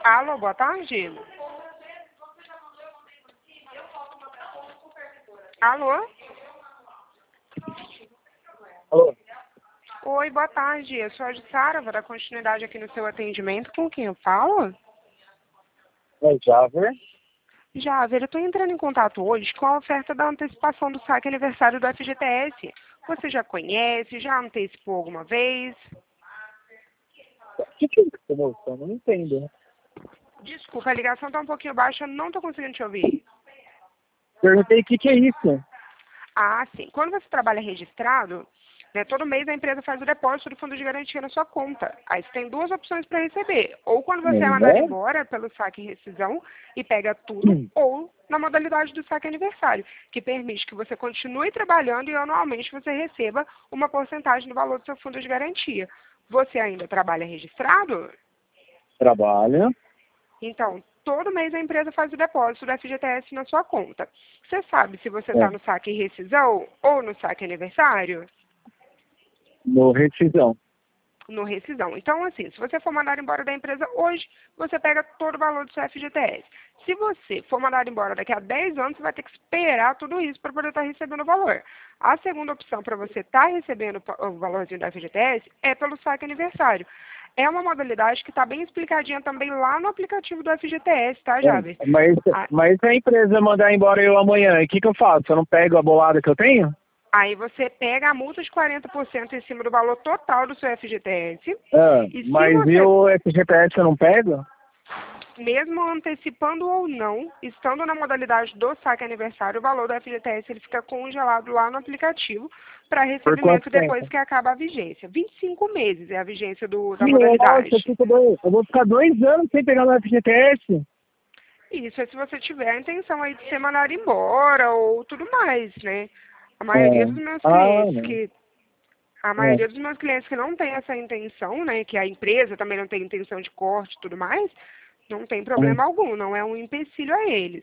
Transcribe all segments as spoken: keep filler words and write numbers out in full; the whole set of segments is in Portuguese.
Alô, boa tarde. Alô? Alô? Oi, boa tarde. Eu sou a Jussara, vou dar continuidade aqui no seu atendimento. Com quem eu falo? É Javer? Javer, eu estou entrando em contato hoje com a oferta da antecipação do saque aniversário do F G T S. Você já conhece? Já antecipou alguma vez? O que que é isso, moça? Eu não entendo. Desculpa, a ligação está um pouquinho baixa, eu não estou conseguindo te ouvir. Perguntei o que que é isso. Ah, sim. Quando você trabalha registrado, né, todo mês a empresa faz o depósito do fundo de garantia na sua conta. Aí você tem duas opções para receber. Ou quando você é mandado Né? embora pelo saque e rescisão e pega tudo, Hum. ou na modalidade do saque aniversário, que permite que você continue trabalhando e anualmente você receba uma porcentagem do valor do seu fundo de garantia. Você ainda trabalha registrado? Trabalha. Então, todo mês a empresa faz o depósito do F G T S na sua conta. Você sabe se você está É. no saque e rescisão ou no saque aniversário? No rescisão. No rescisão. Então, assim, se você for mandado embora da empresa hoje, você pega todo o valor do seu F G T S. Se você for mandado embora daqui a dez anos, você vai ter que esperar tudo isso para poder estar recebendo o valor. A segunda opção para você estar recebendo o valorzinho do F G T S é pelo saque aniversário. É uma modalidade que está bem explicadinha também lá no aplicativo do F G T S, tá, Javer? É. Mas, Ah, mas se a empresa mandar embora eu amanhã, o que que eu faço? Eu não pego a bolada que eu tenho? Aí você pega a multa de quarenta por cento em cima do valor total do seu F G T S. Ah, E se mas e você, o F G T S eu não pego? mesmo antecipando ou não, estando na modalidade do saque aniversário, o valor do F G T S ele fica congelado lá no aplicativo para Por quanto recebimento depois tempo? que acaba a vigência. vinte e cinco meses é a vigência do, da Nossa, eu, modalidade. fico dois, eu vou ficar dois anos sem pegar no F G T S? Isso é se você tiver a intenção aí de ser mandado embora ou tudo mais, né? A maioria É. dos meus Ah, clientes não. que A É. maioria dos meus clientes que não tem essa intenção, né, que a empresa também não tem intenção de corte e tudo mais, não tem Ah, problema algum, não é um empecilho a eles.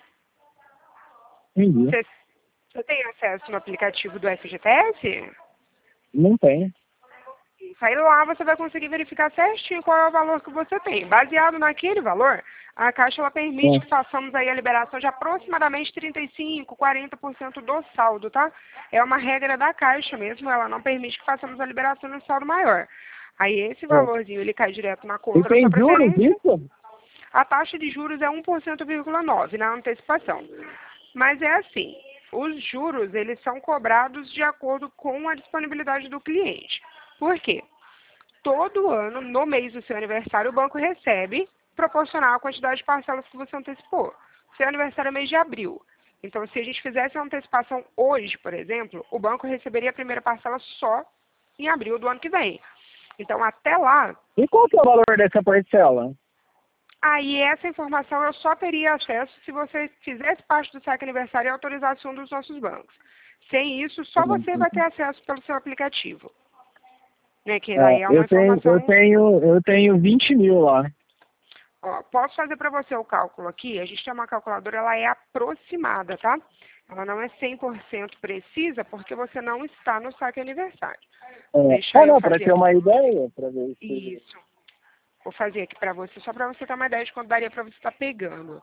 entendi. Você você tem acesso no aplicativo do F G T S? Não tem. Aí lá você vai conseguir verificar certinho qual é o valor que você tem. Baseado naquele valor, a Caixa ela permite É. que façamos aí a liberação de aproximadamente trinta e cinco, quarenta por cento do saldo, tá? É uma regra da Caixa mesmo, ela não permite que façamos a liberação no saldo maior. Aí esse É. valorzinho ele cai direto na E conta da sua tem juros preferência. isso? A taxa de juros é um por cento vírgula nove na antecipação. Mas é assim, os juros eles são cobrados de acordo com a disponibilidade do cliente. Por quê? Todo ano, no mês do seu aniversário, o banco recebe proporcional à quantidade de parcelas que você antecipou. Seu aniversário é mês de abril. Então, se a gente fizesse a antecipação hoje, por exemplo, o banco receberia a primeira parcela só em abril do ano que vem. Então, até lá, E qual que é o valor dessa parcela? aí essa informação eu só teria acesso se você fizesse parte do saque aniversário e autorizasse um dos nossos bancos. Sem isso, só você vai ter acesso pelo seu aplicativo. Né, que É, aí é uma eu tenho, eu informação. tenho, eu tenho vinte mil lá. Ó, posso fazer para você o cálculo aqui? A gente tem uma calculadora, ela é aproximada, tá? Ela não é cem por cento precisa porque você não está no saque aniversário. É, Deixa ah, eu não, para fazer ter aqui. uma ideia, para ver se... Isso. Vou fazer aqui para você, só para você ter uma ideia de quanto daria para você estar pegando.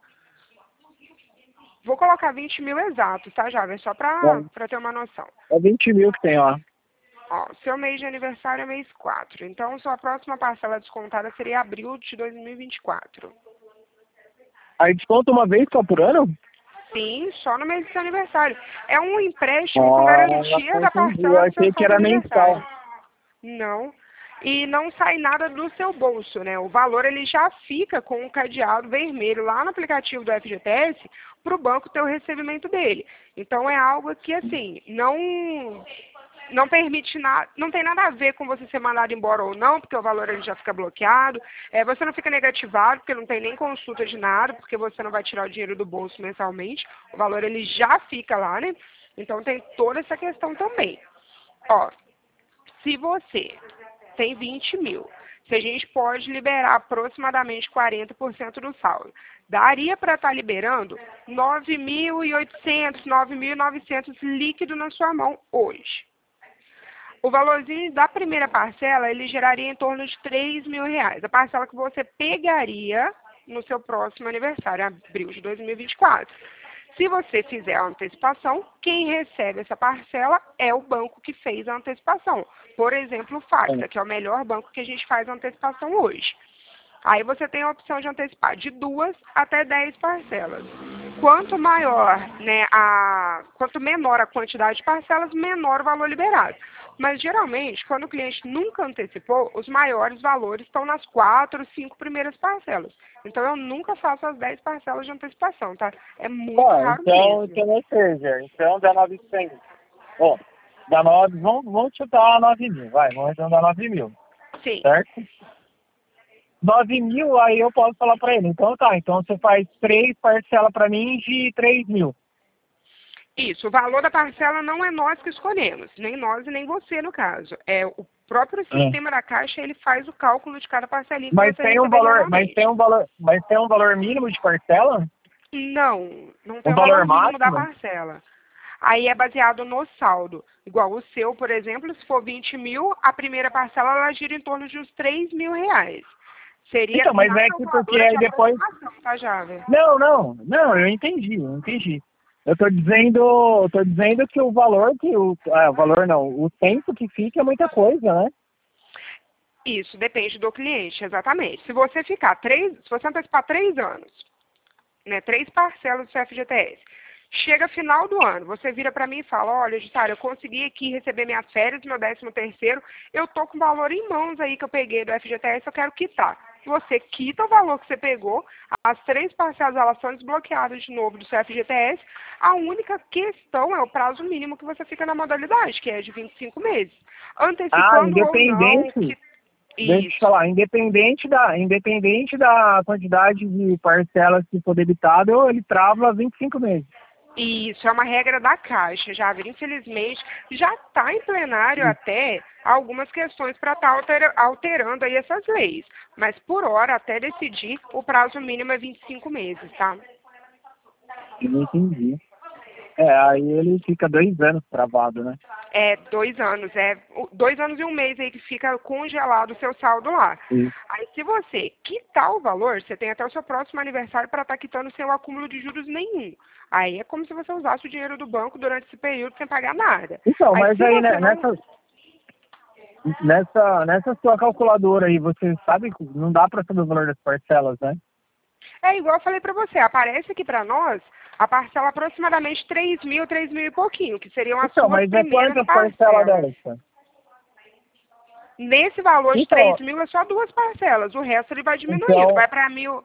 Vou colocar vinte mil exatos, tá, Java? Só para É, ter uma noção. é vinte mil que tem lá. Ó, seu mês de aniversário é mês quatro. Então, sua próxima parcela descontada seria abril de dois mil e vinte e quatro. Aí desconta uma vez só por ano? Sim, só no mês do seu aniversário. É um empréstimo com garantia Ah, da entendi. Eu parcela do seu achei que fundo era aniversário. mensal. Não. E não sai nada do seu bolso, né? O valor ele já fica com um cadeado vermelho lá no aplicativo do F G T S para o banco ter o recebimento dele. Então é algo que assim, não não permite nada, não tem nada a ver com você ser mandado embora ou não, porque o valor ele já fica bloqueado. É, você não fica negativado, porque não tem nem consulta de nada, porque você não vai tirar o dinheiro do bolso mensalmente. O valor ele já fica lá, né? Então tem toda essa questão também. Ó, se você tem vinte mil, se a gente pode liberar aproximadamente quarenta por cento do saldo, daria para estar liberando nove mil e oitocentos, nove mil e novecentos líquido na sua mão hoje. O valorzinho da primeira parcela, ele geraria em torno de três mil reais. A parcela que você pegaria no seu próximo aniversário, abril de dois mil e vinte e quatro. Se você fizer a antecipação, quem recebe essa parcela é o banco que fez a antecipação. Por exemplo, o Facta, que é o melhor banco que a gente faz a antecipação hoje. Aí você tem a opção de antecipar de duas até dez parcelas. Quanto maior, né, a, quanto menor a quantidade de parcelas, menor o valor liberado. Mas geralmente, quando o cliente nunca antecipou, os maiores valores estão nas quatro, cinco primeiras parcelas. Então eu nunca faço as dez parcelas de antecipação, tá? É muito Ó, raro então, mesmo. então ou seja, então dá novecentos. Ó, dá nove, vamos, vamos chutar nove mil, vai, vamos arredondar nove mil, Sim. certo? nove mil, aí eu posso falar pra ele, então tá, então você faz três parcelas pra mim de três mil. Isso, o valor da parcela não é nós que escolhemos, nem nós e nem você no caso. É o próprio sistema da Caixa, ele faz o cálculo de cada parcelinha que Mas você tem um receber valor, mas normalmente. tem um valor, mas tem um valor mínimo de parcela? Não, não tem Um o valor valor mínimo da máximo? parcela. Aí é baseado no saldo. Igual o seu, por exemplo, se for vinte mil, a primeira parcela ela gira em torno de uns três mil reais. Seria Então, mas na é que porque calculadora de aí depois... aproximação, tá, Javer? Não, não, não, eu entendi, eu entendi. Eu tô dizendo, eu tô dizendo que o valor que o, ah, o valor não, o tempo que fica é muita coisa, né? Isso, depende do cliente, exatamente. Se você ficar três, se você antecipar três anos, né, três parcelas do seu F G T S, chega final do ano, você vira para mim e fala, olha, Jussara, eu consegui aqui receber minhas férias, meu décimo terceiro, eu tô com o valor em mãos aí que eu peguei do F G T S, eu quero quitar. Você quita o valor que você pegou, as três parcelas elas são desbloqueadas de novo do seu F G T S, a única questão é o prazo mínimo que você fica na modalidade, que é de vinte e cinco meses. Ah, Antecipando ou não, independente, que... deixa eu te Isso. falar, independente da, independente da quantidade de parcelas que for debitado, eu- ele trava vinte e cinco meses. Isso, é uma regra da Caixa, Javer. Infelizmente, já está em plenário até algumas questões para estar altera alterando aí essas leis. Mas, por hora, até decidir, o prazo mínimo é vinte e cinco meses, tá? Eu não entendi. É, aí ele fica dois anos travado, né? É dois anos, é o- dois anos e um mês aí que fica congelado o seu saldo lá. Sim. Aí, se você quitar o valor, você tem até o seu próximo aniversário para estar quitando sem o acúmulo de juros nenhum. Aí é como se você usasse o dinheiro do banco durante esse período sem pagar nada. Então, Aí, mas se aí você né, não... nessa, nessa, nessa sua calculadora aí, você sabe que não dá para saber o valor das parcelas, né? É igual eu falei para você, aparece aqui para nós a parcela aproximadamente três mil, três mil e pouquinho, que seriam as Então, suas mas é primeiras quantas parcelas parcelas. dessa? Nesse valor de Então, três mil é só duas parcelas, o resto ele vai diminuindo, então, vai para mil,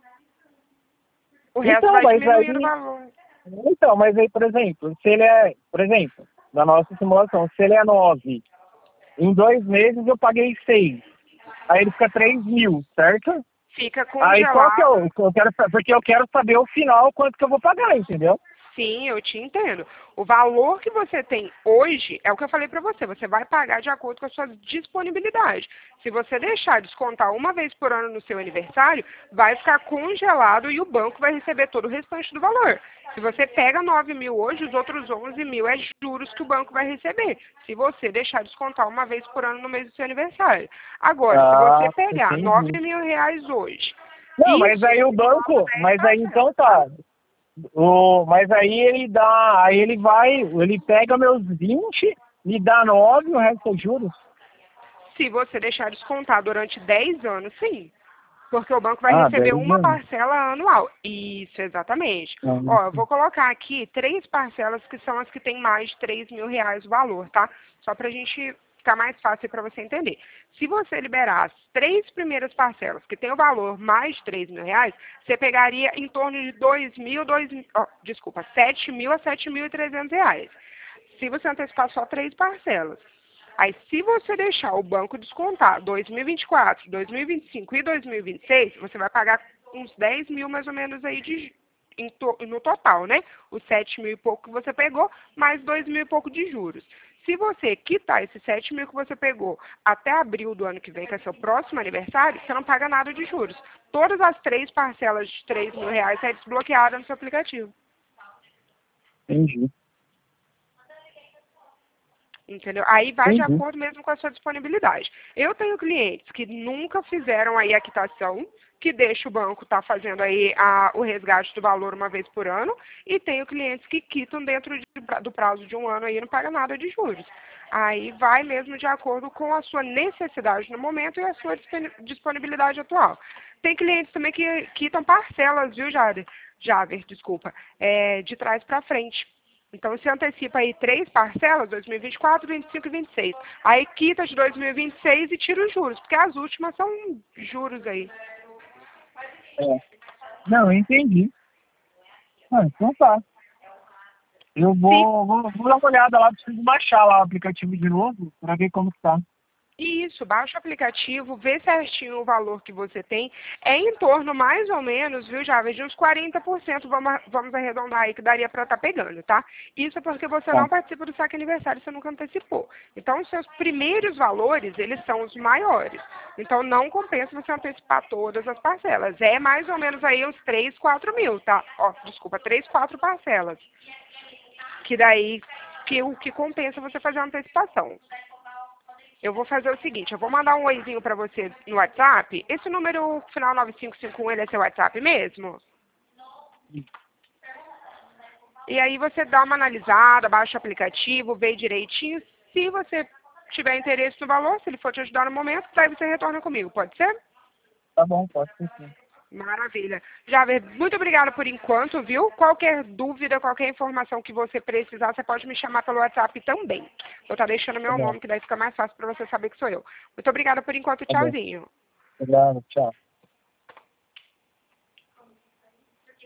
o resto então, vai mas diminuindo o aí, valor. então, mas aí, por exemplo, se ele é, por exemplo, na nossa simulação, se ele é nove, em dois meses eu paguei seis, aí ele fica três mil, certo? Fica Aí qual que é congelado. o, eu quero, sa- porque eu quero saber o final, quanto que eu vou pagar, entendeu? Sim, eu te entendo. O valor que você tem hoje é o que eu falei para você. Você vai pagar de acordo com a sua disponibilidade. Se você deixar descontar uma vez por ano no seu aniversário, vai ficar congelado e o banco vai receber todo o restante do valor. Se você pega nove mil hoje, os outros onze mil é juros que o banco vai receber. Se você deixar descontar uma vez por ano no mês do seu aniversário. Agora, se você Ah, pegar nove entendi. mil reais hoje, Não, mas isso aí o banco, dez mas aí então tá. O, mas aí ele dá, aí ele vai, ele pega meus vinte, me dá nove, o resto é juros. Se você deixar descontar durante dez anos, sim. Porque o banco vai Ah, receber dez uma anos. parcela anual. Isso, exatamente. Ah, Ó, eu vou colocar aqui três parcelas que são as que têm mais de três mil reais o valor, tá? Só pra gente ficar mais fácil para você entender. Se você liberar as três primeiras parcelas, que tem o valor mais de três mil reais, você pegaria em torno de dois mil, dois, ó, desculpa, sete mil a sete mil e trezentos reais. Se você antecipar só três parcelas. Aí, se você deixar o banco descontar dois mil e vinte e quatro, dois mil e vinte e cinco e dois mil e vinte e seis, você vai pagar uns dez mil mais ou menos aí de, em to, no total, né? Os sete mil e pouco que você pegou, mais dois mil e pouco de juros. Se você quitar esses sete mil que você pegou até abril do ano que vem, que é seu próximo aniversário, você não paga nada de juros. Todas as três parcelas de três mil reais é desbloqueada no seu aplicativo. entendi. Entendeu? Aí vai de Entendi. acordo mesmo com a sua disponibilidade. Eu tenho clientes que nunca fizeram aí a quitação, que deixa o banco estar fazendo aí a, o resgate do valor uma vez por ano, e tenho clientes que quitam dentro de, do prazo de um ano aí e não paga nada de juros. Aí vai mesmo de acordo com a sua necessidade no momento e a sua disponibilidade atual. Tem clientes também que quitam parcelas, viu, Jader? Javer, desculpa, é, de trás para frente. Então, você antecipa aí três parcelas, dois mil e vinte e quatro, vinte e cinco e vinte e seis. Aí quita de dois mil e vinte e seis e tira os juros, porque as últimas são juros aí. É. Não, eu entendi. Ah, então tá. Eu Sim. vou, vou, vou dar uma olhada lá, preciso baixar lá o aplicativo de novo para ver como que tá. Isso, baixa o aplicativo, vê certinho o valor que você tem. É em torno, mais ou menos, viu, Java, de uns quarenta por cento, vamos, vamos arredondar aí, que daria para estar pegando, tá? Isso é porque você Tá, não participa do saque aniversário, você nunca antecipou. Então, os seus primeiros valores, eles são os maiores. Então, não compensa você antecipar todas as parcelas. É mais ou menos aí uns três, quatro mil, tá? Ó, desculpa, três, quatro parcelas. Que daí, que o que compensa você fazer a antecipação. Eu vou fazer o seguinte, eu vou mandar um oizinho para você no WhatsApp. Esse número final nove cinco cinco um, ele é seu WhatsApp mesmo? E aí você dá uma analisada, baixa o aplicativo, vê direitinho. Se você tiver interesse no valor, se ele for te ajudar no momento, daí você retorna comigo, pode ser? tá bom, pode ser sim. Maravilha. Javer, muito obrigada por enquanto, viu? Qualquer dúvida, qualquer informação que você precisar, você pode me chamar pelo WhatsApp também. Vou estar deixando Tá meu bom, nome, que daí fica mais fácil para você saber que sou eu. Muito obrigada por enquanto, tá bom. tchauzinho. Obrigado, tchau.